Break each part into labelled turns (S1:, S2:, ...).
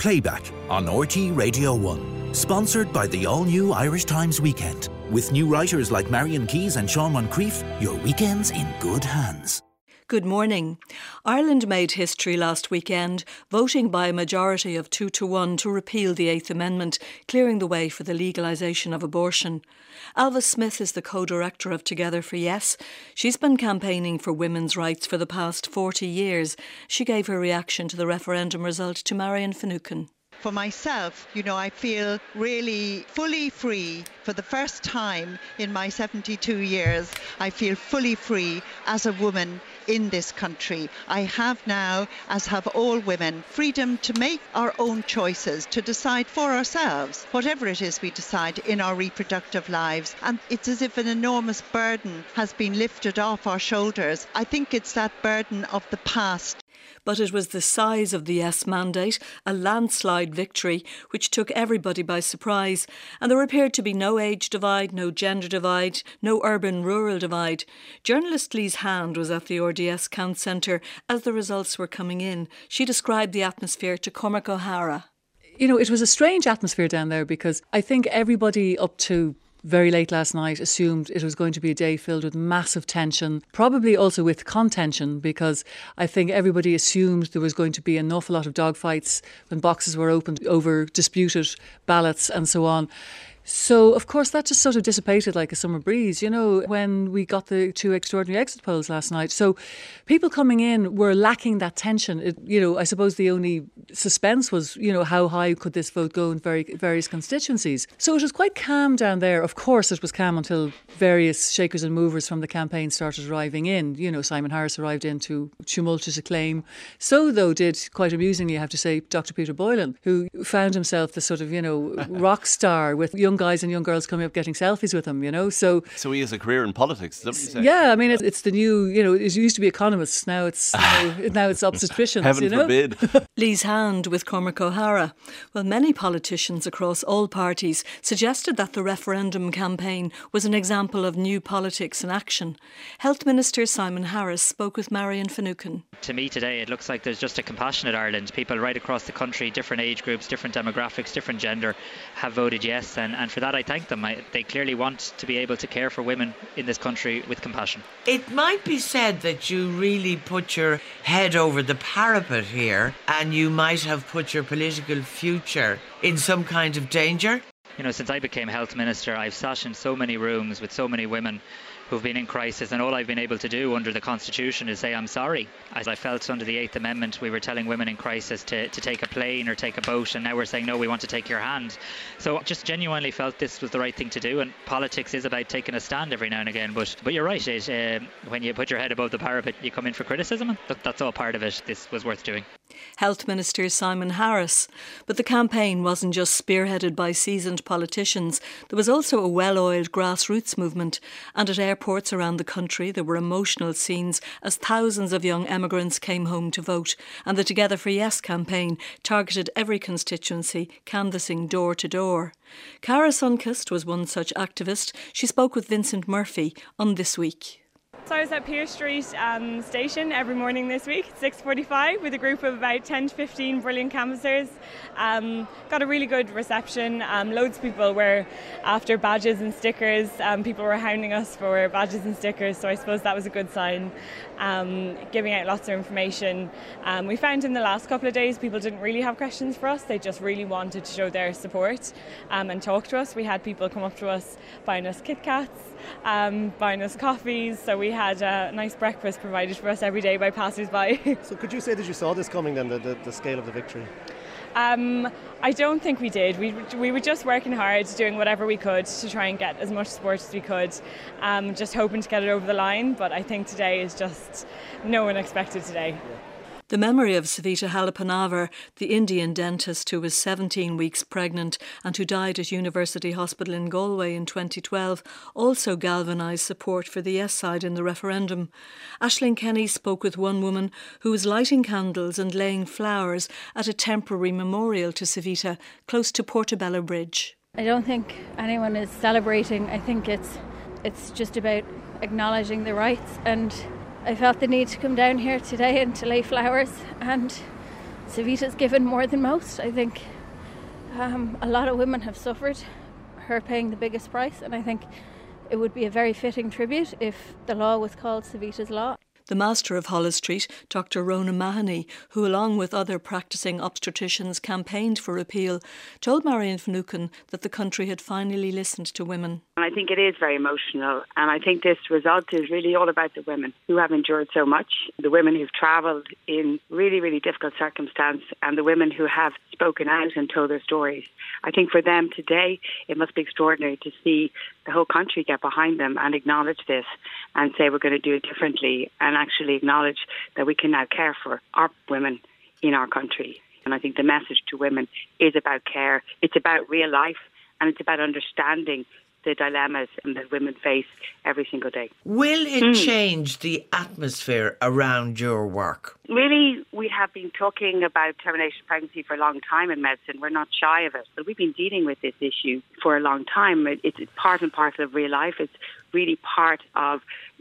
S1: Playback on RT Radio 1. Sponsored by the all-new Irish Times Weekend. With new writers like Marion Keyes and Sean Moncrief, your weekend's in good hands.
S2: Good morning. Ireland made history last weekend, voting by a majority of 2-1 to repeal the Eighth Amendment, clearing the way for the legalisation of abortion. Alva Smith is the co-director of Together for Yes. She's been campaigning for women's rights for the past 40 years. She gave her reaction to the referendum result to Marion Finucane.
S3: For myself, I feel really fully free. For the first time in my 72 years, I feel fully free as a woman in this country. I have now, as have all women, freedom to make our own choices, to decide for ourselves, whatever it is we decide in our reproductive lives. And it's as if an enormous burden has been lifted off our shoulders. I think it's that burden of the past.
S2: But it was the size of the Yes mandate, a landslide victory, which took everybody by surprise. And there appeared to be no age divide, no gender divide, no urban-rural divide. Journalist Lise Hand was at the RDS Count Centre as the results were coming in. She described the atmosphere to Cormac O'Hara.
S4: It was a strange atmosphere down there because I think everybody up to very late last night assumed it was going to be a day filled with massive tension, probably also with contention, because I think everybody assumed there was going to be an awful lot of dogfights when boxes were opened over disputed ballots and so on. So, of course, that just sort of dissipated like a summer breeze, when we got the two extraordinary exit polls last night. So people coming in were lacking that tension. I suppose the only suspense was, how high could this vote go in various constituencies. So it was quite calm down there. Of course, it was calm until various shakers and movers from the campaign started arriving in. Simon Harris arrived in to tumultuous acclaim. So, though, did, quite amusingly, I have to say, Dr. Peter Boylan, who found himself the sort of, rock star with young guys and young girls coming up getting selfies with him, So
S5: he has a career in politics, is that what you say?
S4: Yeah, I mean, it's the new, it used to be economists, now it's obstetricians,
S5: Heaven forbid.
S2: Lise Hand with Cormac O'Hara. Well, many politicians across all parties suggested that the referendum campaign was an example of new politics in action. Health Minister Simon Harris spoke with Marion Finucane.
S6: To me today, it looks like there's just a compassionate Ireland. People right across the country, different age groups, different demographics, different gender, have voted yes, and for that I thank them. They clearly want to be able to care for women in this country with compassion.
S7: It might be said that you really put your head over the parapet here and you might have put your political future in some kind of danger.
S6: Since I became Health Minister, I've sat in so many rooms with so many women who've been in crisis, and all I've been able to do under the Constitution is say I'm sorry. As I felt under the Eighth Amendment, we were telling women in crisis to take a plane or take a boat, and now we're saying, no, we want to take your hand. So I just genuinely felt this was the right thing to do, and politics is about taking a stand every now and again. But you're right, when you put your head above the parapet, you come in for criticism. That's all part of it. This was worth doing.
S2: Health Minister Simon Harris. But the campaign wasn't just spearheaded by seasoned politicians. There was also a well-oiled grassroots movement, and at airports around the country there were emotional scenes as thousands of young emigrants came home to vote, and the Together for Yes campaign targeted every constituency, canvassing door to door. Cara Sunkist was one such activist. She spoke with Vincent Murphy on This Week.
S8: So I was at Pearse Street station every morning this week at 6:45 with a group of about 10 to 15 brilliant canvassers. Got a really good reception. Loads of people were after badges and stickers. People were hounding us for badges and stickers, so I suppose that was a good sign. Giving out lots of information. We found in the last couple of days people didn't really have questions for us. They just really wanted to show their support and talk to us. We had people come up to us buying us Kit Kats, buying us coffees, so we had a nice breakfast provided for us every day by passers-by.
S9: So could you say that you saw this coming then, the scale of the victory?
S8: I don't think we did. We were just working hard, doing whatever we could to try and get as much support as we could, just hoping to get it over the line, but I think today is just no one expected today.
S9: Yeah.
S2: The memory of Savita Halapanavar, the Indian dentist who was 17 weeks pregnant and who died at University Hospital in Galway in 2012, also galvanised support for the yes side in the referendum. Aisling Kenny spoke with one woman who was lighting candles and laying flowers at a temporary memorial to Savita close to Portobello Bridge.
S10: I don't think anyone is celebrating. I think it's just about acknowledging the rights, and I felt the need to come down here today and to lay flowers and Savita's given more than most. I think a lot of women have suffered, her paying the biggest price, and I think it would be a very fitting tribute if the law was called Savita's Law.
S2: The Master of Holles Street, Dr. Rona Mahoney, who along with other practising obstetricians campaigned for repeal, told Marion Finucane that the country had finally listened to women.
S11: I think it is very emotional, and I think this result is really all about the women who have endured so much, the women who've travelled in really, really difficult circumstance, and the women who have spoken out and told their stories. I think for them today, it must be extraordinary to see the whole country get behind them and acknowledge this and say we're going to do it differently, and actually acknowledge that we can now care for our women in our country. And I think the message to women is about care. It's about real life, and it's about understanding the dilemmas that women face every single day.
S7: Will it change the atmosphere around your work?
S11: Really, we have been talking about termination of pregnancy for a long time in medicine. We're not shy of it. But we've been dealing with this issue for a long time. It's part and parcel of real life. It's really part of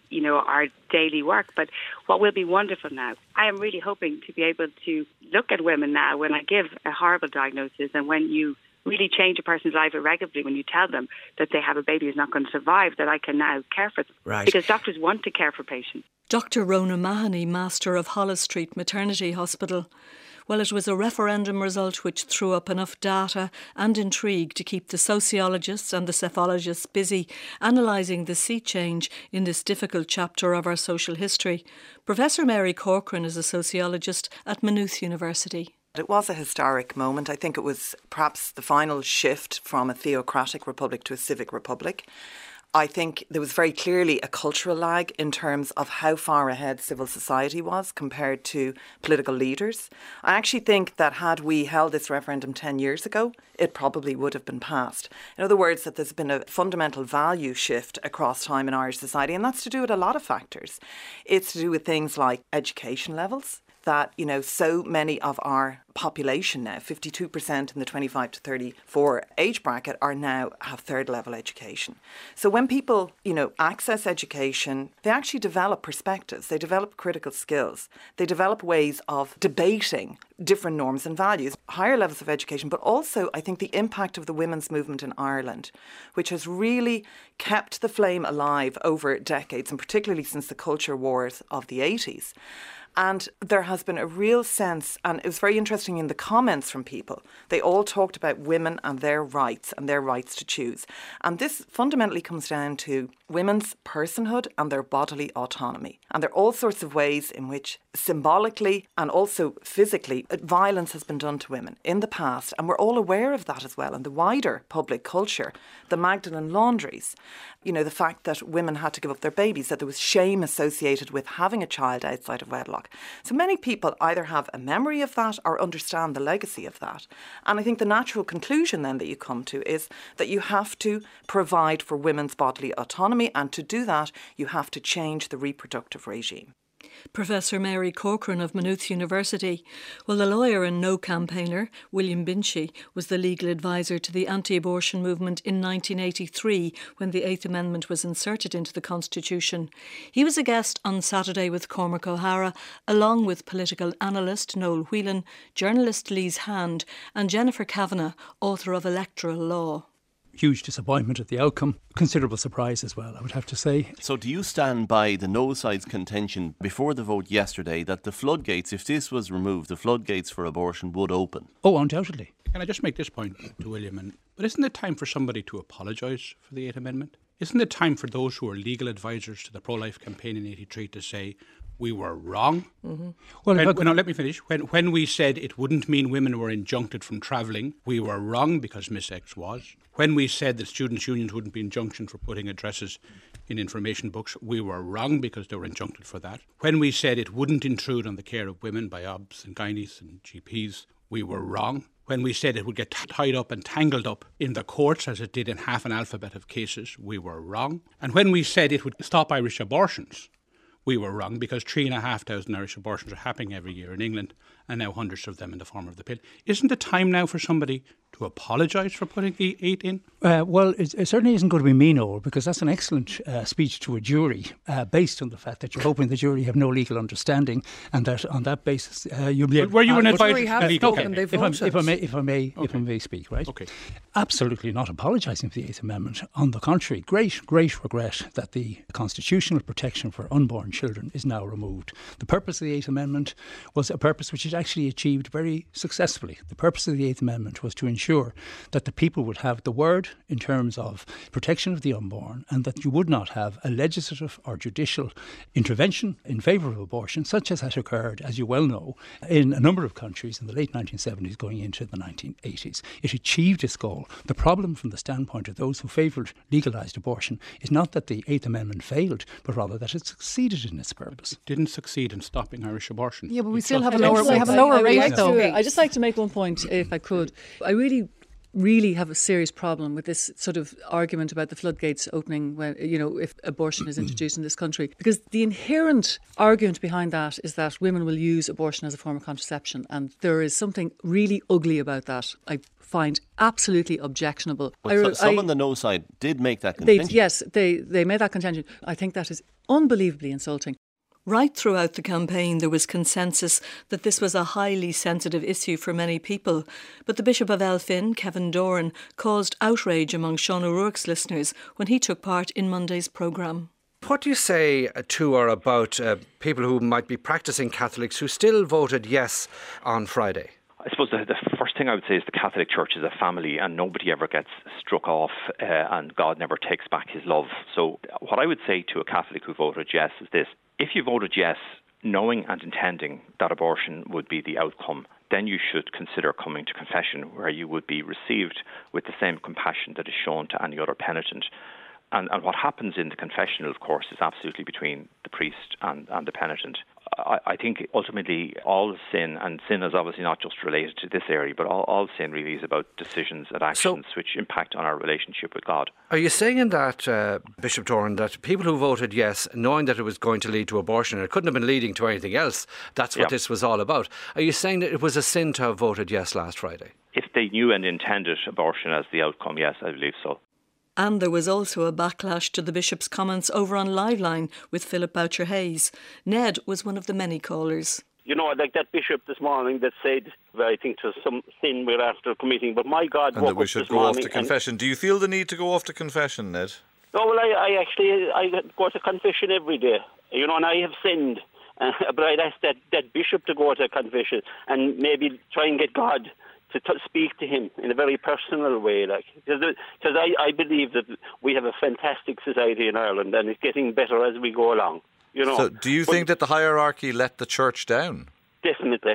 S11: our daily work. But what will be wonderful now, I am really hoping to be able to look at women now when I give a horrible diagnosis, and when you really change a person's life irrevocably, when you tell them that they have a baby who's not going to survive, that I can now care for them.
S7: Right.
S11: Because doctors want to care for patients.
S2: Dr. Rona Mahoney, Master of Holles Street Maternity Hospital. Well, it was a referendum result which threw up enough data and intrigue to keep the sociologists and the psephologists busy analysing the sea change in this difficult chapter of our social history. Professor Mary Corcoran is a sociologist at Maynooth University.
S12: It was a historic moment. I think it was perhaps the final shift from a theocratic republic to a civic republic. I think there was very clearly a cultural lag in terms of how far ahead civil society was compared to political leaders. I actually think that had we held this referendum 10 years ago, it probably would have been passed. In other words, that there's been a fundamental value shift across time in Irish society, and that's to do with a lot of factors. It's to do with things like education levels, that, so many of our population now, 52% in the 25 to 34 age bracket, have third level education. So when people, access education, they actually develop perspectives, they develop critical skills, they develop ways of debating different norms and values, higher levels of education, but also I think the impact of the women's movement in Ireland, which has really kept the flame alive over decades, and particularly since the culture wars of the 80s. And there has been a real sense, and it was very interesting in the comments from people, they all talked about women and their rights to choose. And this fundamentally comes down to women's personhood and their bodily autonomy. And there are all sorts of ways in which symbolically and also physically violence has been done to women in the past. And we're all aware of that as well in the wider public culture. The Magdalen laundries, the fact that women had to give up their babies, that there was shame associated with having a child outside of wedlock. So many people either have a memory of that or understand the legacy of that. And I think the natural conclusion then that you come to is that you have to provide for women's bodily autonomy, and to do that you have to change the reproductive regime.
S2: Professor Mary Corcoran of Maynooth University. Well, the lawyer and no campaigner, William Binchy, was the legal advisor to the anti-abortion movement in 1983 when the Eighth Amendment was inserted into the Constitution. He was a guest on Saturday with Cormac O'Hara, along with political analyst Noel Whelan, journalist Lise Hand and Jennifer Kavanagh, author of Electoral Law.
S13: Huge disappointment at the outcome. Considerable surprise as well, I would have to say.
S5: So do you stand by the no side's contention before the vote yesterday that the floodgates, if this was removed, the floodgates for abortion would open?
S13: Oh, undoubtedly. Can I just make this point to William? But isn't it time for somebody to apologise for the Eighth Amendment? Isn't it time for those who are legal advisors to the pro-life campaign in 83 to say, we were wrong?
S2: Mm-hmm.
S13: Well, let me finish. When we said it wouldn't mean women were injuncted from travelling, we were wrong because Miss X was. When we said that students' unions wouldn't be injunctioned for putting addresses in information books, we were wrong because they were injuncted for that. When we said it wouldn't intrude on the care of women by OBS and gynaes and GPs, we were wrong. When we said it would get tied up and tangled up in the courts, as it did in half an alphabet of cases, we were wrong. And when we said it would stop Irish abortions, we were wrong because 3,500 Irish abortions are happening every year in England, and now hundreds of them in the form of the pill. Isn't it time now for somebody to apologise for putting the 8 in?
S14: Well, it certainly isn't going to be me, Noel, because that's an excellent speech to a jury based on the fact that you're hoping the jury have no legal understanding and that on that basis you'll be able...
S13: Were you an advisor?
S14: If I may speak, right?
S13: Okay.
S14: Absolutely not apologising for the Eighth Amendment. On the contrary, great regret that the constitutional protection for unborn children is now removed. The purpose of the Eighth Amendment was a purpose which it actually achieved very successfully. The purpose of the Eighth Amendment was to ensure that the people would have the word in terms of protection of the unborn and that you would not have a legislative or judicial intervention in favour of abortion, such as had occurred, as you well know, in a number of countries in the late 1970s going into the 1980s. It achieved its goal. The problem from the standpoint of those who favoured legalised abortion is not that the Eighth Amendment failed, but rather that it succeeded in its purpose.
S13: It didn't succeed in stopping Irish abortion.
S4: Yeah, but we still have a lower rate, though. I'd just like to make one point, if I could. I really have a serious problem with this sort of argument about the floodgates opening when, if abortion is introduced in this country, because the inherent argument behind that is that women will use abortion as a form of contraception, and there is something really ugly about that. I find absolutely objectionable.
S5: But some on the no side did make that contention.
S4: They made that contention. I think that is unbelievably insulting.
S2: Right throughout the campaign, there was consensus that this was a highly sensitive issue for many people. But the Bishop of Elphin, Kevin Doran, caused outrage among Sean O'Rourke's listeners when he took part in Monday's programme.
S15: What do you say to or about people who might be practising Catholics who still voted yes on Friday?
S16: I suppose the first thing I would say is the Catholic Church is a family and nobody ever gets struck off and God never takes back his love. So what I would say to a Catholic who voted yes is this. If you voted yes, knowing and intending that abortion would be the outcome, then you should consider coming to confession where you would be received with the same compassion that is shown to any other penitent. And what happens in the confessional, of course, is absolutely between the priest and the penitent. I think ultimately all sin, and sin is obviously not just related to this area, but all sin really is about decisions and actions which impact on our relationship with God.
S15: Are you saying in that, Bishop Doran, that people who voted yes, knowing that it was going to lead to abortion, and it couldn't have been leading to anything else, that's what this was all about, are you saying that it was a sin to have voted yes last Friday?
S16: If they knew and intended abortion as the outcome, yes, I believe so.
S2: And there was also a backlash to the Bishop's comments over on Liveline with Philip Boucher-Hayes. Ned was one of the many callers.
S17: You know, like that bishop this morning that said, I think, to some sin we're after committing, but my God,
S18: and that we should go off to confession. Do you feel the need to go off to confession, Ned?
S17: No, well, I go to confession every day, you know, and I have sinned. But I'd ask that bishop to go to confession and maybe try and get God to speak to him in a very personal way, because I believe that we have a fantastic society in Ireland and it's getting better as we go along. You know.
S18: So do you think that the hierarchy let the church down?
S17: Definitely.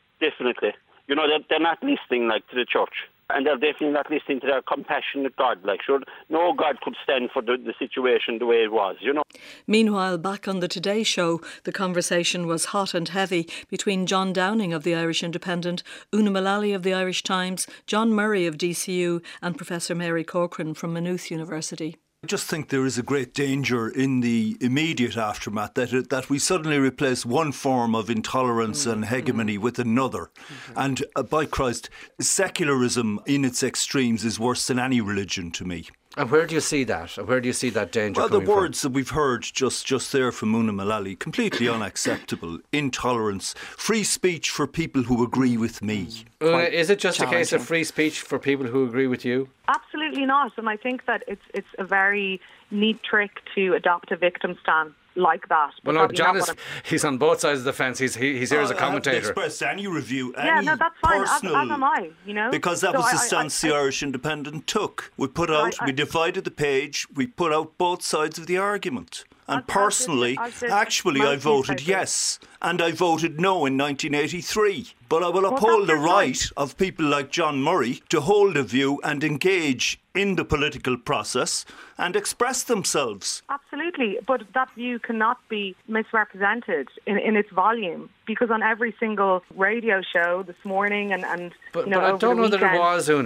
S17: You know, they're not listening to the church. And they're definitely not listening to their compassionate God. No God could stand for the situation the way it was, you know.
S2: Meanwhile, back on the Today Show, the conversation was hot and heavy between John Downing of the Irish Independent, Una Mullally of the Irish Times, John Murray of DCU and Professor Mary Corcoran from Maynooth University.
S19: I just think there is a great danger in the immediate aftermath that we suddenly replace one form of intolerance and hegemony with another. And by Christ, secularism in its extremes is worse than any religion to me.
S15: And where do you see that? Where do you see that danger
S19: Well,
S15: coming
S19: the words that we've heard just there from Una Mullally, completely unacceptable. Intolerance. Free speech for people who agree with me.
S15: Is it just a case of free speech for people who agree with you?
S20: Absolutely not. And I think that it's a very neat trick to adopt a victim stance like that.
S15: Well, no, John he's on both sides of the fence. He's here as a commentator.
S19: I haven't expressed any review,
S20: that's fine. As am I, you know.
S19: Because that was the stance the Irish Independent took. We divided the page, we put out both sides of the argument. And personally, I voted yes, and I voted no in 1983. But I will uphold the right of people like John Murray to hold a view and engage in the political process and express themselves.
S20: Absolutely, but that view cannot be misrepresented in its volume, because on every single radio show this morning and
S15: But I don't know that it was, Una.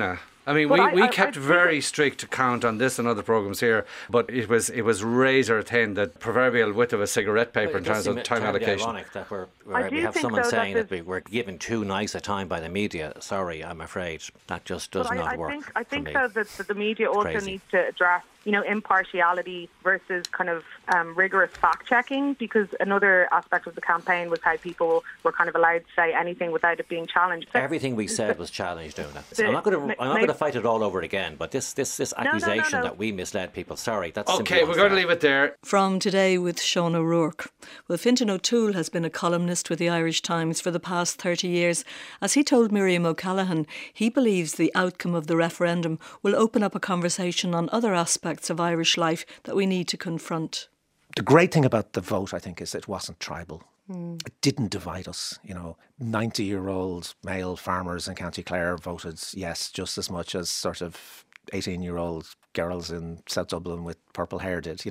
S15: I mean, we kept very strict count on this and other programmes here, but it was razor thin, the proverbial width of a cigarette paper in terms of time allocation.
S21: Ironic that we have someone saying that we're given too nice a time by the media. Sorry, I'm afraid that just does not work.
S20: I think though that the media also needs to address, impartiality versus kind of rigorous fact checking, because another aspect of the campaign was how people were kind of allowed to say anything without it being challenged.
S21: Everything we said was challenged, Una. I'm not going to fight it all over again, but this accusation that we misled people, sorry, that's
S15: okay. We're going to leave it there.
S2: From Today with Sean O'Rourke. Well, Fintan O'Toole has been a columnist with the Irish Times for the past 30 years. As he told Miriam O'Callaghan, he believes the outcome of the referendum will open up a conversation on other aspects of Irish life that we need to confront.
S22: The great thing about the vote, I think, is it wasn't tribal. It didn't divide us. 90-year-old male farmers in County Clare voted yes just as much as sort of 18-year-old girls in South Dublin with purple hair did,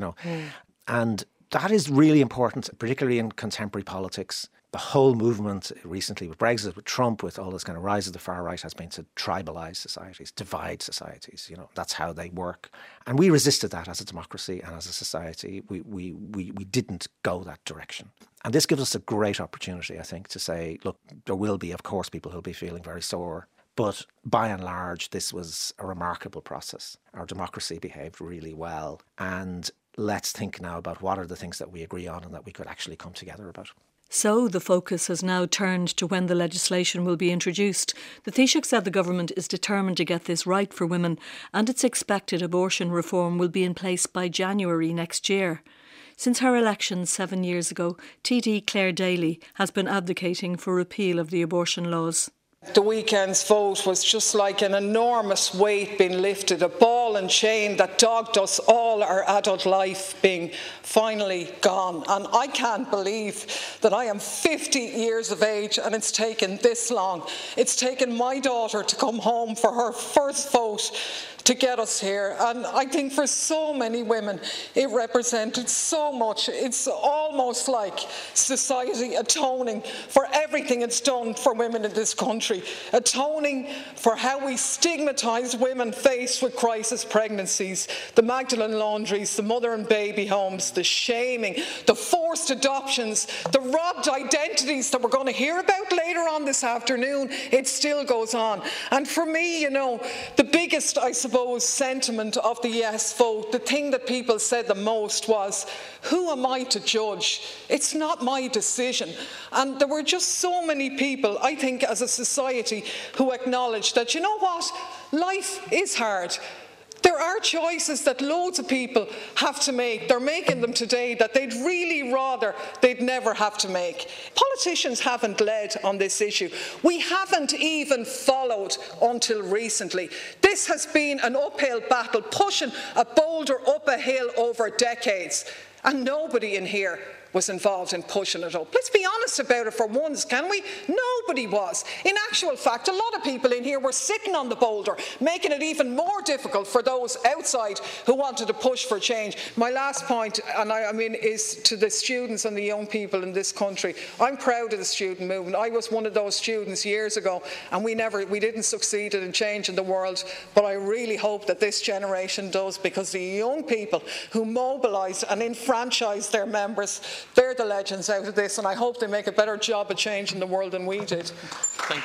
S22: And that is really important, particularly in contemporary politics. The whole movement recently with Brexit, with Trump, with all this kind of rise of the far right has been to tribalise societies, divide societies. That's how they work. And we resisted that as a democracy and as a society. We didn't go that direction. And this gives us a great opportunity, I think, to say, look, there will be, of course, people who'll be feeling very sore. But by and large, this was a remarkable process. Our democracy behaved really well. And let's think now about what are the things that we agree on and that we could actually come together about.
S2: So the focus has now turned to when the legislation will be introduced. The Taoiseach said the government is determined to get this right for women, and it's expected abortion reform will be in place by January next year. Since her election 7 years ago, TD Claire Daly has been advocating for repeal of the abortion laws.
S23: The weekend's vote was just like an enormous weight being lifted, a ball and chain that dogged us all our adult life being finally gone. And I can't believe that I am 50 years of age and it's taken this long. It's taken my daughter to come home for her first vote to get us here. And I think for so many women, it represented so much. It's almost like society atoning for everything it's done for women in this country, atoning for how we stigmatise women faced with crisis pregnancies, the Magdalene laundries, the mother and baby homes, the shaming, the forced adoptions, the robbed identities that we're going to hear about later on this afternoon. It still goes on. And for me, the biggest, I suppose, sentiment of the yes vote, the thing that people said the most was, who am I to judge? It's not my decision. And there were just so many people, I think, as a society who acknowledged that, you know what, life is hard. There are choices that loads of people have to make. They're making them today that they'd really rather they'd never have to make. Politicians haven't led on this issue. We haven't even followed until recently. This has been an uphill battle, pushing a boulder up a hill over decades. And nobody in here was involved in pushing it up. Let's be honest about it for once, can we? Nobody was. In actual fact, a lot of people in here were sitting on the boulder, making it even more difficult for those outside who wanted to push for change. My last point, and I mean, is to the students and the young people in this country. I'm proud of the student movement. I was one of those students years ago, and we didn't succeed in changing the world, but I really hope that this generation does, because the young people who mobilise and enfranchise their members, they're the legends out of this, and I hope they make a better job of changing the world than we did.
S2: Thank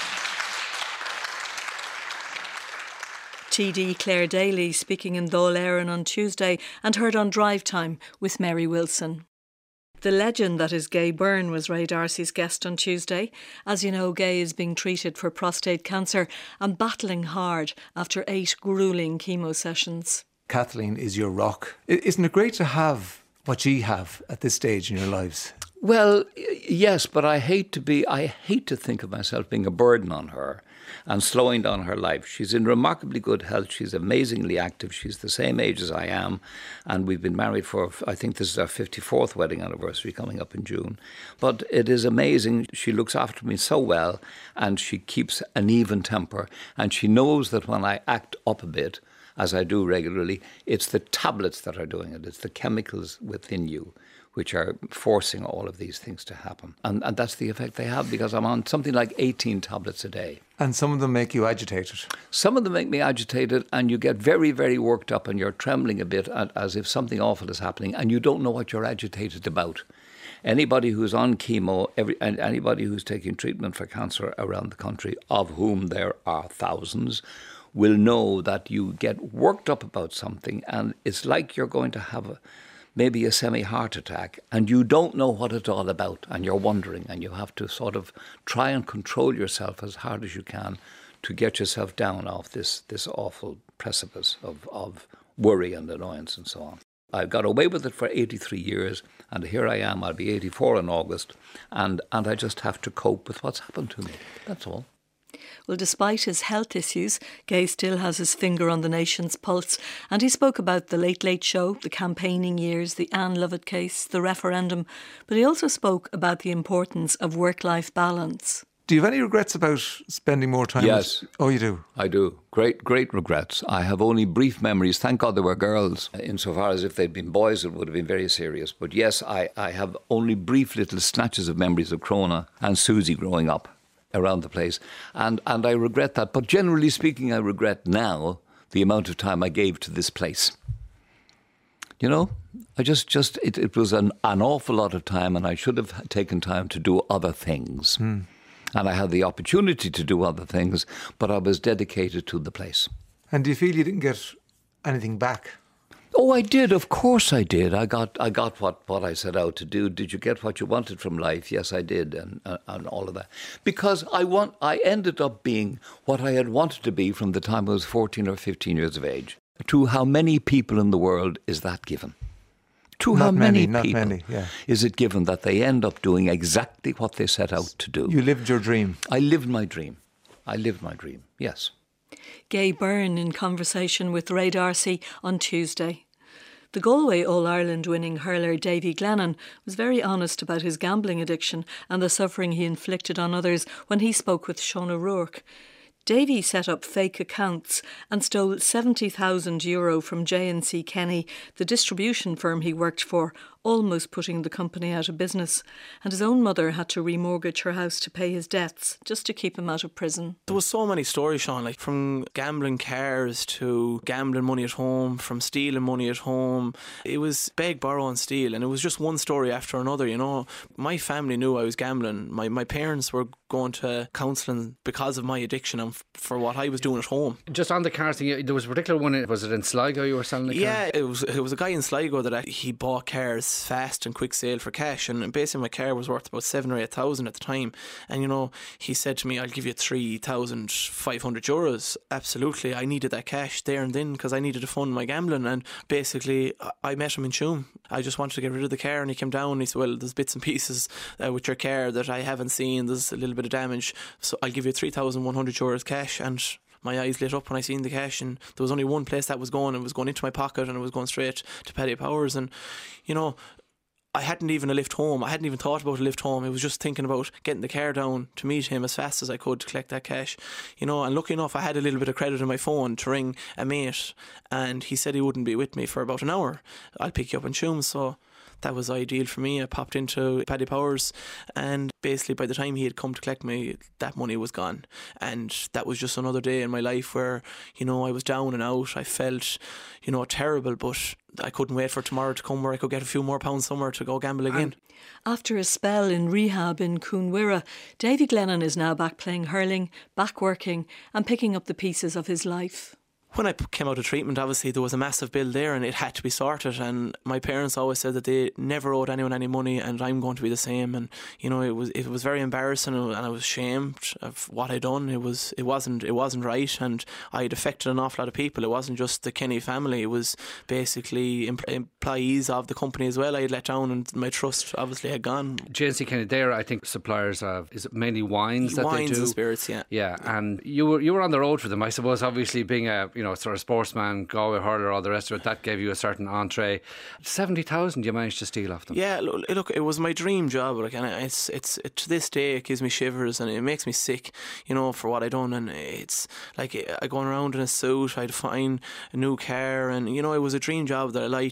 S2: you. TD Claire Daly speaking in Dáil Éireann on Tuesday and heard on Drive Time with Mary Wilson. The legend that is Gay Byrne was Ray D'Arcy's guest on Tuesday. As you know, Gay is being treated for prostate cancer and battling hard after 8 gruelling chemo sessions.
S24: Kathleen is your rock. Isn't it great to have what you have at this stage in your lives?
S25: Well, yes, but I hate to think of myself being a burden on her and slowing down her life. She's in remarkably good health. She's amazingly active. She's the same age as I am. And we've been married for, I think this is our 54th wedding anniversary coming up in June. But it is amazing. She looks after me so well, and she keeps an even temper. And she knows that when I act up a bit, as I do regularly, it's the tablets that are doing it. It's the chemicals within you which are forcing all of these things to happen. And that's the effect they have, because I'm on something like 18 tablets a day.
S24: And some of them make you agitated.
S25: Some of them make me agitated, and you get very, very worked up, and you're trembling a bit as if something awful is happening, and you don't know what you're agitated about. Anybody who's on chemo and anybody who's taking treatment for cancer around the country, of whom there are thousands, will know that you get worked up about something, and it's like you're going to have maybe a semi-heart attack, and you don't know what it's all about, and you're wondering, and you have to sort of try and control yourself as hard as you can to get yourself down off this awful precipice of worry and annoyance and so on. I got away with it for 83 years, and here I am. I'll be 84 in August, and I just have to cope with what's happened to me. That's all.
S2: Well, despite his health issues, Gay still has his finger on the nation's pulse, and he spoke about the Late Late Show, the campaigning years, the Anne Lovett case, the referendum, but he also spoke about the importance of work-life balance.
S24: Do you have any regrets about spending more time?
S25: Yes.
S24: Oh, you do?
S25: I do. Great regrets. I have only brief memories. Thank God there were girls. Insofar as if they'd been boys, it would have been very serious. But yes, I have only brief little snatches of memories of Crona and Susie growing up around the place. And I regret that. But generally speaking, I regret now the amount of time I gave to this place. You know, it was an awful lot of time, and I should have taken time to do other things. And I had the opportunity to do other things, but I was dedicated to the place.
S24: And do you feel you didn't get anything back?
S25: Oh, I did. Of course I did. I got what I set out to do. Did you get what you wanted from life? Yes, I did, and all of that. Because I ended up being what I had wanted to be from the time I was 14 or 15 years of age. To how many people in the world is that given? To how many people is it given that they end up doing exactly what they set out to do?
S24: You lived your dream.
S25: I lived my dream. Yes.
S2: Gay Byrne in conversation with Ray D'Arcy on Tuesday. The Galway All-Ireland winning hurler Davy Glennon was very honest about his gambling addiction and the suffering he inflicted on others when he spoke with Sean O'Rourke. Davy set up fake accounts and stole €70,000 from J&C Kenny, the distribution firm he worked for, almost putting the company out of business. And his own mother had to remortgage her house to pay his debts, just to keep him out of prison.
S1: There was so many stories, Sean, like from gambling cars to gambling money at home, from stealing money at home. It was beg, borrow and steal, and it was just one story after another, you know. My family knew I was gambling. My parents were going to counselling because of my addiction and for what I was doing at home.
S15: Just on the car thing, there was a particular one, was it in Sligo you were selling the car?
S1: Yeah, it was a guy in Sligo that he bought cars fast and quick sale for cash, and basically my car was worth about 7,000 or 8,000 at the time, and you know, he said to me, I'll give you €3,500. Absolutely, I needed that cash there and then because I needed to fund my gambling, and basically I met him in Tuam. I just wanted to get rid of the car, and he came down and he said, well, there's bits and pieces with your car that I haven't seen, there's a little bit of damage, so I'll give you €3,100 cash. And my eyes lit up when I seen the cash, and there was only one place that was going. It was going into my pocket, and it was going straight to Paddy Powers. And you know, I hadn't even a lift home. I hadn't even thought about a lift home. I was just thinking about getting the car down to meet him as fast as I could to collect that cash. You know, and lucky enough, I had a little bit of credit on my phone to ring a mate, and he said he wouldn't be with me for about an hour. I'll pick you up in Tuam, so that was ideal for me. I popped into Paddy Powers, and basically by the time he had come to collect me, that money was gone. And that was just another day in my life where, you know, I was down and out. I felt, you know, terrible, but I couldn't wait for tomorrow to come where I could get a few more pounds somewhere to go gamble again.
S2: After a spell in rehab in Coonwira, Davy Glennon is now back playing hurling, back working and picking up the pieces of his life.
S1: When I came out of treatment, obviously there was a massive bill there and it had to be sorted, and my parents always said that they never owed anyone any money, and I'm going to be the same. And you know, it was very embarrassing, and I was ashamed of what I'd done. It wasn't right, and I had affected an awful lot of people. It wasn't just the Kenny family, it was basically employees of the company as well I had let down, and my trust obviously had gone.
S15: J&C Kenny, they're, I think, suppliers of, is it mainly wines that they do?
S1: Wines and spirits, yeah.
S15: Yeah, and you were on the road for them, I suppose. Obviously being a sort of sportsman, Galway hurler, all the rest of it, that gave you a certain entree. 70,000 you managed to steal off them.
S1: Yeah, look, it was my dream job. Like, and it's to this day it gives me shivers and it makes me sick, you know, for what I done. And it's like I going around in a suit, I'd find a new car, and you know, it was a dream job that I liked, going around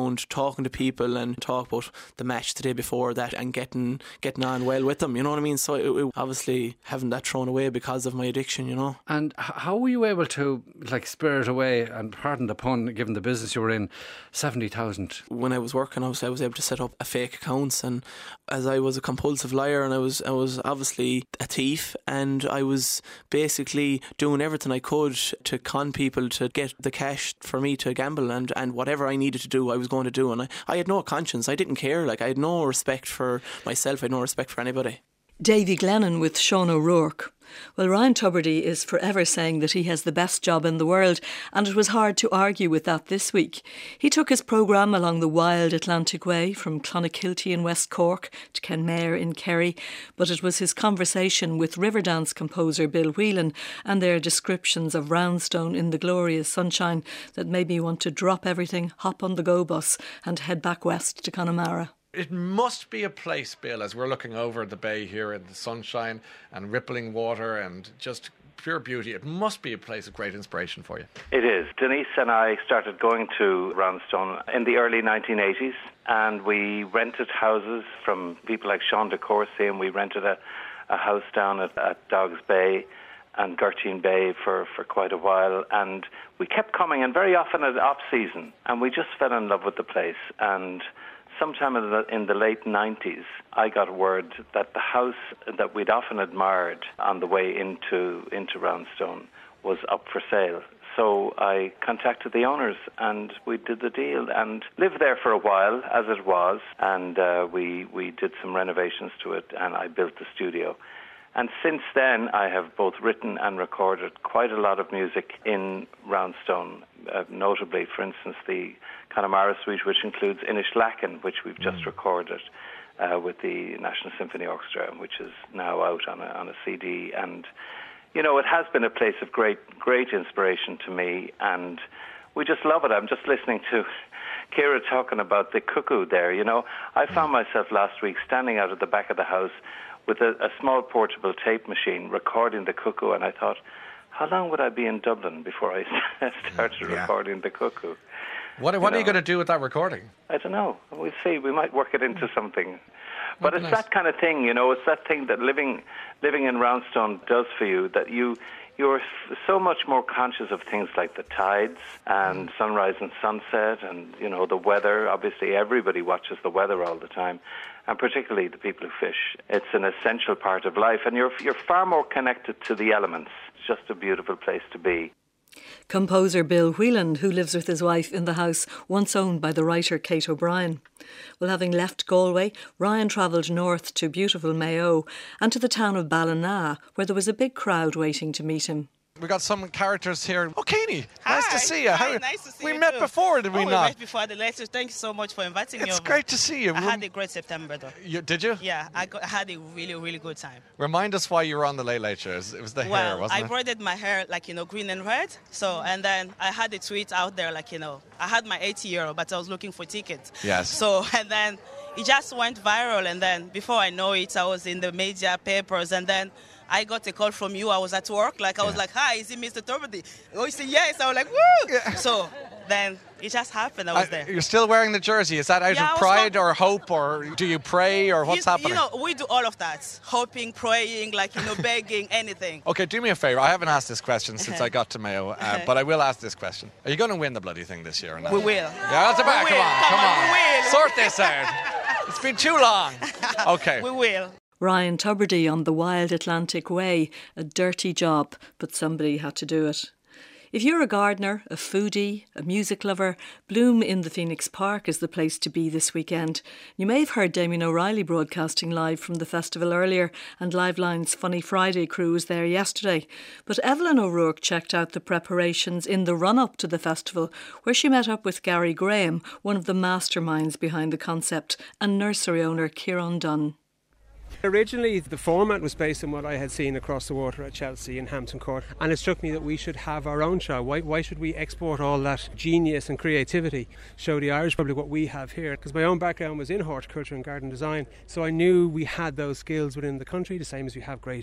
S1: around, talking to people and talk about the match the day before that and getting on well with them, you know what I mean? So it obviously having that thrown away because of my addiction, you know.
S15: And how were you able to spirit away, and pardon the pun, given the business you were in, 70,000?
S1: When I was working, obviously I was able to set up a fake accounts, and as I was a compulsive liar and I was obviously a thief, and I was basically doing everything I could to con people to get the cash for me to gamble, and whatever I needed to do I was going to do, and I had no conscience. I didn't care. I had no respect for myself. I had no respect for anybody.
S2: Davy Glennon with Sean O'Rourke. Well, Ryan Tubridy is forever saying that he has the best job in the world, and it was hard to argue with that this week. He took his programme along the wild Atlantic Way from Clonakilty in West Cork to Kenmare in Kerry, but it was his conversation with Riverdance composer Bill Whelan and their descriptions of Roundstone in the glorious sunshine that made me want to drop everything, hop on the go bus and head back west to Connemara.
S3: It must be a place, Bill, as we're looking over the bay here in the sunshine and rippling water and just pure beauty. It must be a place of great inspiration for you.
S6: It is. Denise and I started going to Roundstone in the early 1980s, and we rented houses from people like Sean de Courcy, and we rented a house down at Dogs Bay and Gertine Bay for quite a while, and we kept coming, and very often at off-season, and we just fell in love with the place. And sometime in the late 90s, I got word that the house that we'd often admired on the way into Roundstone was up for sale. So I contacted the owners and we did the deal and lived there for a while as it was, and we did some renovations to it, and I built the studio. And since then, I have both written and recorded quite a lot of music in Roundstone, notably, for instance, the Connemara Suite, which includes Inishleakin, which we've just recorded with the National Symphony Orchestra, which is now out on a CD. And, you know, it has been a place of great inspiration to me, and we just love it. I'm just listening to Ciara talking about the cuckoo there, you know. I found myself last week standing out at the back of the house with a small portable tape machine recording the cuckoo, and I thought, how long would I be in Dublin before I started recording the cuckoo?
S3: What are you going to do with that recording?
S6: I don't know. We'll see. We might work it into something. But it's that kind of thing, you know. It's that thing that living in Roundstone does for you, that you're so much more conscious of things like the tides and sunrise and sunset and, you know, the weather. Obviously, everybody watches the weather all the time, and particularly the people who fish. It's an essential part of life, and you're far more connected to the elements. It's just a beautiful place to be.
S2: Composer Bill Whelan, who lives with his wife in the house once owned by the writer Kate O'Brien. Well, having left Galway, Ryan travelled north to beautiful Mayo and to the town of Ballina, where there was a big crowd waiting to meet him.
S3: We got some characters here. Oh, Keeney, nice to see you.
S8: Nice to see you.
S3: We met before, did we not?
S8: We met before the lectures. Thank you so much for inviting me over.
S3: It's great to see you.
S8: I had a great September, though.
S3: Did you?
S8: Yeah, I had a really, really good time.
S3: Remind us why you were on the Late Late Show. It was the hair, wasn't it?
S8: I braided my hair green and red. So, and then I had a tweet out there I had my €80, but I was looking for tickets.
S3: Yes.
S8: So, and then it just went viral, and then before I know it, I was in the media papers, and then I got a call from you. I was at work. I was like, hi, is it Mr. Tubridy? Oh, you said yes. I was like, woo! Yeah. So then it just happened. I was there.
S3: You're still wearing the jersey. Is that out of pride or hope, or do you pray, or what's happening?
S8: You know, we do all of that. Hoping, praying, begging, anything.
S3: Okay, do me a favour. I haven't asked this question since I got to Mayo, but I will ask this question. Are you going to win the bloody thing this year or not?
S8: We will.
S3: Yeah, that's about. Come on.
S8: We will.
S3: Sort this out. It's been too long. Okay.
S8: We will.
S2: Ryan Tubridy on the wild Atlantic Way, a dirty job, but somebody had to do it. If you're a gardener, a foodie, a music lover, Bloom in the Phoenix Park is the place to be this weekend. You may have heard Damien O'Reilly broadcasting live from the festival earlier, and Liveline's Funny Friday crew was there yesterday. But Evelyn O'Rourke checked out the preparations in the run-up to the festival, where she met up with Gary Graham, one of the masterminds behind the concept, and nursery owner Kieran Dunn.
S9: Originally, the format was based on what I had seen across the water at Chelsea and Hampton Court, and it struck me that we should have our own show. Why should we export all that genius and creativity, show the Irish public what we have here? Because my own background was in horticulture and garden design, so I knew we had those skills within the country, the same as we have great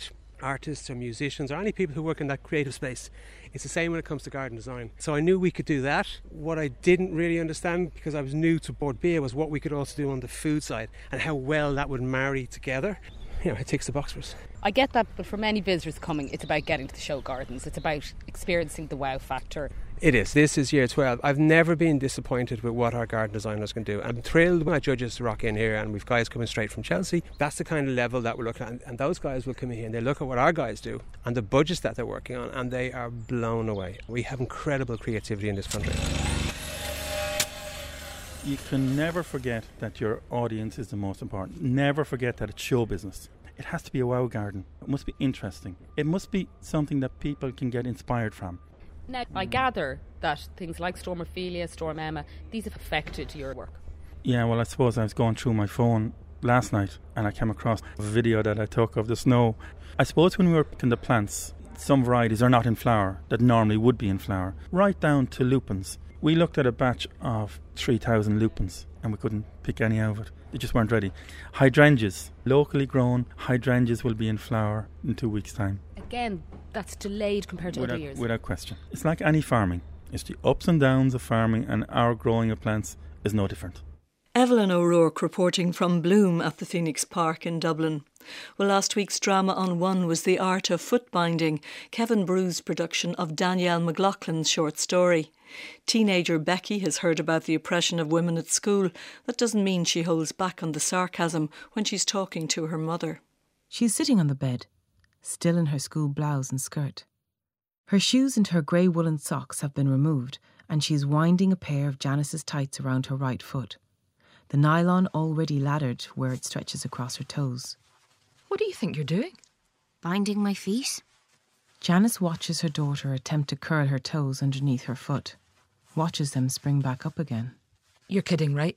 S9: artists or musicians or any people who work in that creative space. It's the same when it comes to garden design. So I knew we could do that. What I didn't really understand, because I was new to Board Bia, was what we could also do on the food side and how well that would marry together. It ticks the box for us.
S7: I get that, but for many visitors coming, it's about getting to the show gardens. It's about experiencing the wow factor.
S9: It is. This is year 12. I've never been disappointed with what our garden designers can do. I'm thrilled when our judges rock in here and we've guys coming straight from Chelsea. That's the kind of level that we're looking at. And those guys will come in here and they look at what our guys do and the budgets that they're working on, and they are blown away. We have incredible creativity in this country.
S10: You can never forget that your audience is the most important. Never forget that it's show business. It has to be a wow garden. It must be interesting. It must be something that people can get inspired from.
S7: Now, I gather that things like Storm Ophelia, Storm Emma, these have affected your work.
S10: Yeah, well, I suppose I was going through my phone last night and I came across a video that I took of the snow. I suppose when we were picking the plants, some varieties are not in flower that normally would be in flower, right down to lupins. We looked at a batch of 3,000 lupins and we couldn't pick any out of it. They just weren't ready. Hydrangeas, locally grown hydrangeas, will be in flower in 2 weeks' time.
S7: Again, that's delayed compared to other years.
S10: Without question. It's like any farming. It's the ups and downs of farming, and our growing of plants is no different.
S2: Evelyn O'Rourke reporting from Bloom at the Phoenix Park in Dublin. Well, last week's Drama on One was The Art of Foot Binding, Kevin Brew's production of Danielle McLaughlin's short story. Teenager Becky has heard about the oppression of women at school. That doesn't mean she holds back on the sarcasm when she's talking to her mother.
S11: She's sitting on the bed, still in her school blouse and skirt. Her shoes and her grey woolen socks have been removed, and she's winding a pair of Janice's tights around her right foot, the nylon already laddered where it stretches across her toes.
S12: What do you think you're doing? Binding my feet.
S11: Janice watches her daughter attempt to curl her toes underneath her foot, watches them spring back up again.
S12: You're kidding, right?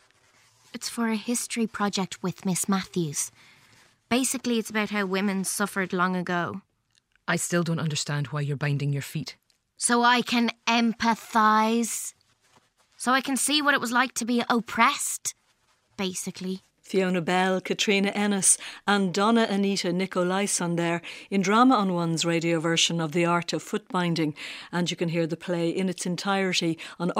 S12: It's for a history project with Miss Matthews. Basically, it's about how women suffered long ago. I still don't understand why you're binding your feet. So I can empathise. So I can see what it was like to be oppressed, basically.
S2: Fiona Bell, Katrina Ennis and Donna Anita Nicolaisen there in Drama on One's radio version of The Art of Foot Binding, and you can hear the play in its entirety on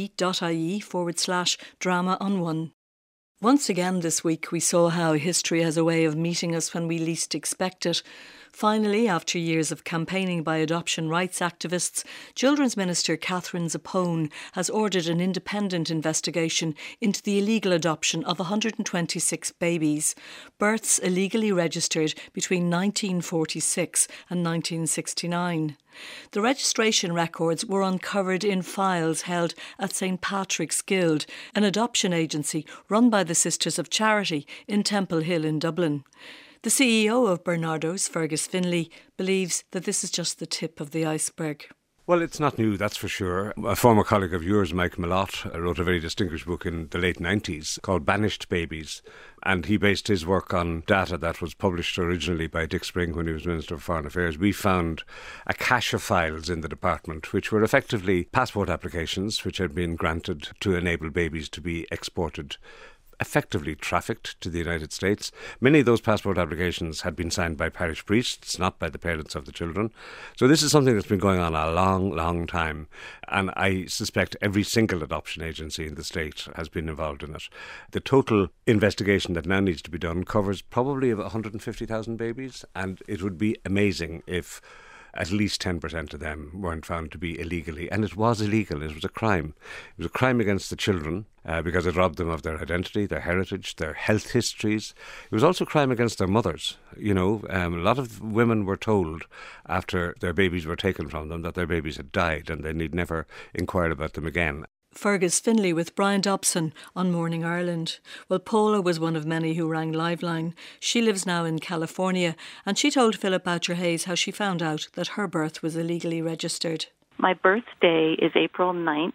S2: rte.ie/Drama on One. Once again this week we saw how history has a way of meeting us when we least expect it. Finally, after years of campaigning by adoption rights activists, Children's Minister Catherine Zappone has ordered an independent investigation into the illegal adoption of 126 babies, births illegally registered between 1946 and 1969. The registration records were uncovered in files held at St Patrick's Guild, an adoption agency run by the Sisters of Charity in Temple Hill in Dublin. The CEO of Bernardo's, Fergus Finlay, believes that this is just the tip of the iceberg.
S14: Well, it's not new, that's for sure. A former colleague of yours, Mike Malott, wrote a very distinguished book in the late 90s called Banished Babies, and he based his work on data that was published originally by Dick Spring when he was Minister for Foreign Affairs. We found a cache of files in the department which were effectively passport applications which had been granted to enable babies to be exported, effectively trafficked to the United States. Many of those passport applications had been signed by parish priests, not by the parents of the children. So this is something that's been going on a long, long time, and I suspect every single adoption agency in the state has been involved in it. The total investigation that now needs to be done covers probably about 150,000 babies, and it would be amazing if at least 10% of them weren't found to be illegally. And it was illegal. It was a crime. It was a crime against the children because it robbed them of their identity, their heritage, their health histories. It was also a crime against their mothers. You know, a lot of women were told after their babies were taken from them that their babies had died and they need never inquire about them again.
S2: Fergus Finlay with Brian Dobson on Morning Ireland. Well, Paula was one of many who rang Liveline. She lives now in California, and she told Philip Boucher-Hayes how she found out that her birth was illegally registered.
S26: My birthday is April 9th,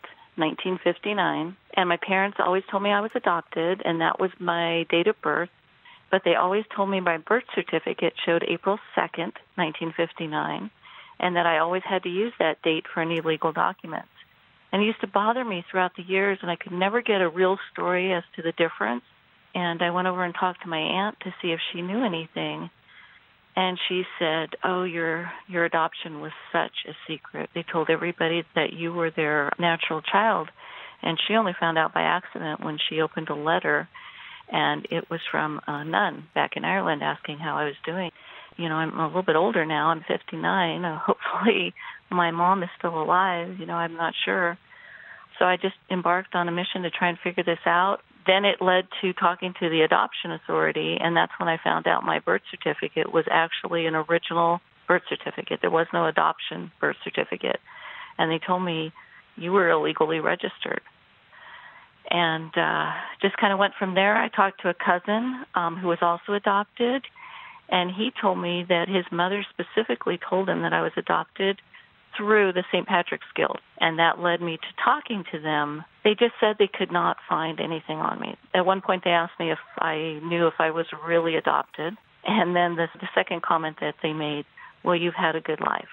S26: 1959, and my parents always told me I was adopted, and that was my date of birth, but they always told me my birth certificate showed April 2nd, 1959, and that I always had to use that date for any legal documents. And it used to bother me throughout the years, and I could never get a real story as to the difference. And I went over and talked to my aunt to see if she knew anything. And she said, oh, your adoption was such a secret. They told everybody that you were their natural child. And she only found out by accident when she opened a letter, and it was from a nun back in Ireland asking how I was doing. You know, I'm a little bit older now. I'm 59. Hopefully my mom is still alive. You know, I'm not sure. So I just embarked on a mission to try and figure this out. Then it led to talking to the adoption authority, and that's when I found out my birth certificate was actually an original birth certificate. There was no adoption birth certificate. And they told me, you were illegally registered. And just kind of went from there. I talked to a cousin who was also adopted, and he told me that his mother specifically told him that I was adopted through the St. Patrick's Guild, and that led me to talking to them. They just said they could not find anything on me. At one point they asked me if I knew if I was really adopted, and then the second comment that they made, well, you've had a good life.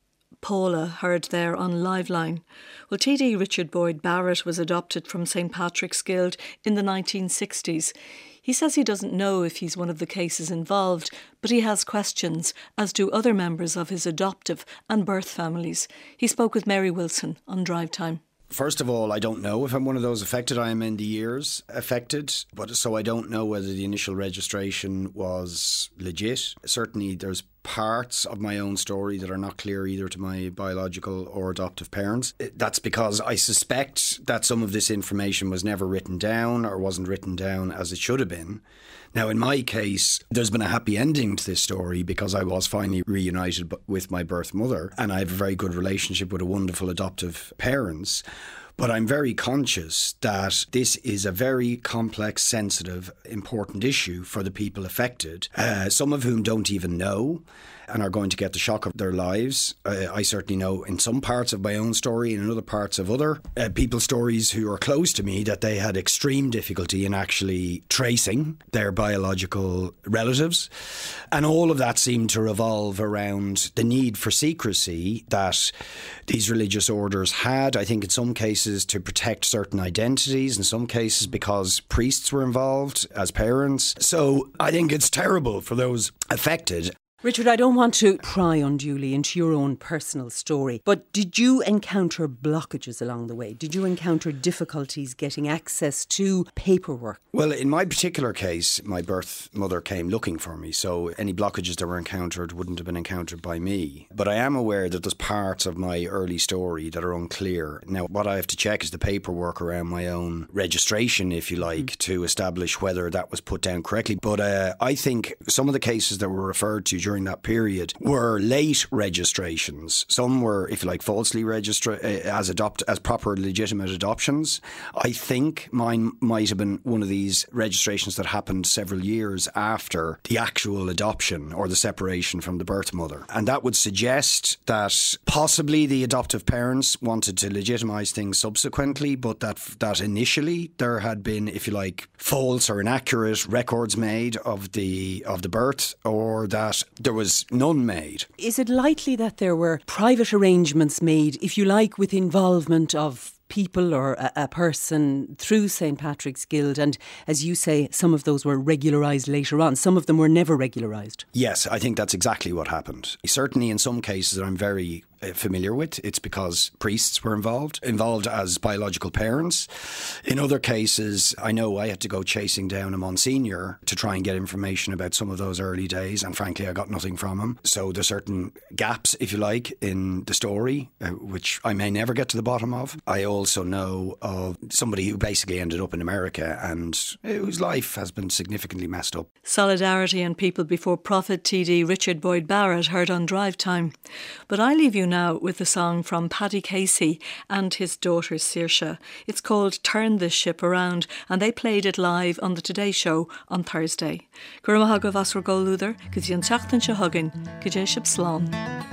S2: Paula heard there on Liveline. Well, TD Richard Boyd Barrett was adopted from St. Patrick's Guild in the 1960s. He says he doesn't know if he's one of the cases involved, but he has questions, as do other members of his adoptive and birth families. He spoke with Mary Wilson on Drive Time.
S4: First of all, I don't know if I'm one of those affected. I am in the years affected, so I don't know whether the initial registration was legit. Certainly there's parts of my own story that are not clear either to my biological or adoptive parents. That's because I suspect that some of this information was never written down or wasn't written down as it should have been. Now, in my case, there's been a happy ending to this story because I was finally reunited with my birth mother, and I have a very good relationship with a wonderful adoptive parents. But I'm very conscious that this is a very complex, sensitive, important issue for the people affected, some of whom don't even know and are going to get the shock of their lives. I certainly know in some parts of my own story and in other parts of other people's stories who are close to me that they had extreme difficulty in actually tracing their biological relatives. And all of that seemed to revolve around the need for secrecy that these religious orders had, I think in some cases to protect certain identities, in some cases because priests were involved as parents. So I think it's terrible for those affected.
S5: Richard, I don't want to pry unduly into your own personal story, but did you encounter blockages along the way? Did you encounter difficulties getting access to paperwork?
S4: Well, in my particular case, my birth mother came looking for me, so any blockages that were encountered wouldn't have been encountered by me. But I am aware that there's parts of my early story that are unclear. Now, what I have to check is the paperwork around my own registration, if you like, to establish whether that was put down correctly. But I think some of the cases that were referred to during that period were late registrations. Some were, if you like, falsely registered as proper legitimate adoptions. I think mine might have been one of these registrations that happened several years after the actual adoption or the separation from the birth mother. And that would suggest that possibly the adoptive parents wanted to legitimise things subsequently, but that initially there had been, if you like, false or inaccurate records made of the birth, or that there was none made.
S5: Is it likely that there were private arrangements made, if you like, with involvement of people or a person through St. Patrick's Guild, and as you say, some of those were regularised later on, some of them were never regularised?
S4: Yes, I think that's exactly what happened. Certainly in some cases that I'm very familiar with, it's because priests were involved as biological parents. In other cases, I know I had to go chasing down a Monsignor to try and get information about some of those early days, and frankly I got nothing from him. So there's certain gaps, if you like, in the story, which I may never get to the bottom of. I also know of somebody who basically ended up in America and whose life has been significantly messed up.
S2: Solidarity and People Before Profit TD Richard Boyd Barrett heard on Drive Time. But I leave you now with a song from Paddy Casey and his daughter Saoirse. It's called Turn This Ship Around, and they played it live on the Today Show on Thursday. Guramahaga Vasra Goluther, Gizyan Tachtan Shahugin, Gijeshib Slán.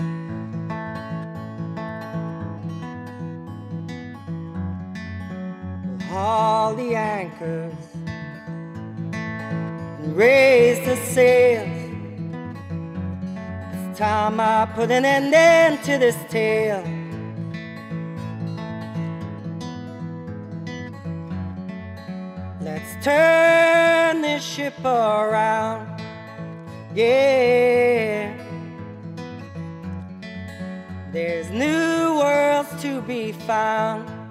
S13: Haul the anchors and raise the sails. It's time I put an end to this tale. Let's turn this ship around, yeah. There's new worlds to be found.